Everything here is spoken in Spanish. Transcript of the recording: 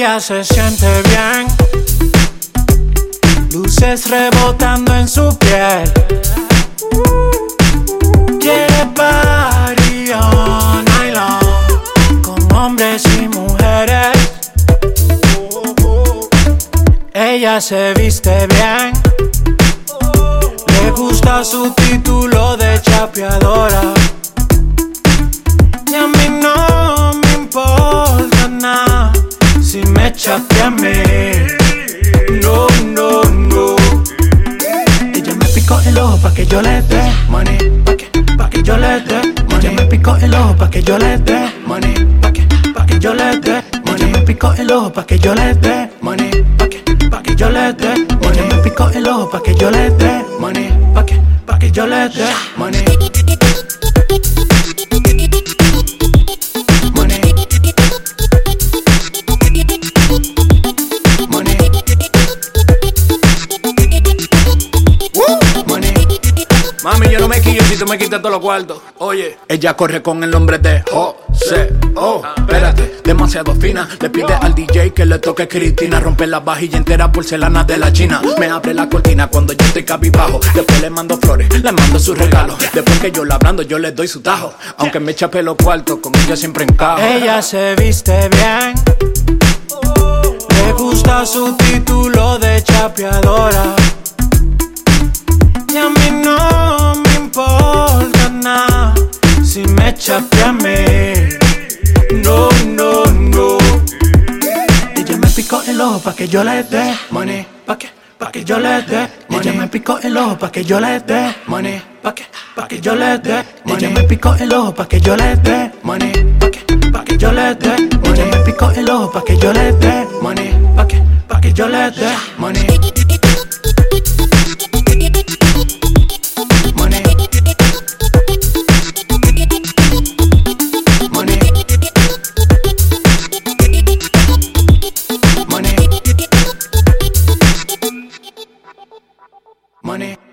Ella se siente bien, luces rebotando en su piel. Quiere party all night long, con hombres y mujeres. Ella se viste bien, le gusta su título de chapeadora. Y a mí no me importa nada si me chapea a mí. No, no, no. Ella me picó el ojo pa' que yo le dé money, pa' que yo le dé money. Ella me picó el ojo pa' que yo le dé money, pa' que yo le dé money. Ella me picó el ojo pa' que yo le dé money, pa' que yo le dé money. Ella me picó el ojo pa' que yo le dé money, pa' que yo le dé money. Mami, yo no me quillo si tú me quitas todos los cuartos. Oye, ella corre con el nombre de José. Oh, espérate, demasiado fina. Le pide al DJ que le toque Cristina. Rompe la vajilla entera, porcelana de la China. Me abre la cortina cuando yo estoy cabizbajo. Después le mando flores, le mando sus regalos. Después que yo la hablando, yo le doy su tajo. Aunque me chape los cuartos, con ella siempre encajo. Ella se viste bien, le gusta su título de chapeadora. Y a mí no me importa nada si me chapea a mí. No, no, no. Ella me picó el ojo pa' que yo le dé money, pa' que yo le dé money. Ella me picó el ojo pa' que yo le dé money, pa' que yo le dé money. Ella me picó el ojo pa' que yo le dé money, pa' que yo le dé money. Ella me picó el ojo pa' que yo le dé money, pa' que yo le dé money. Money.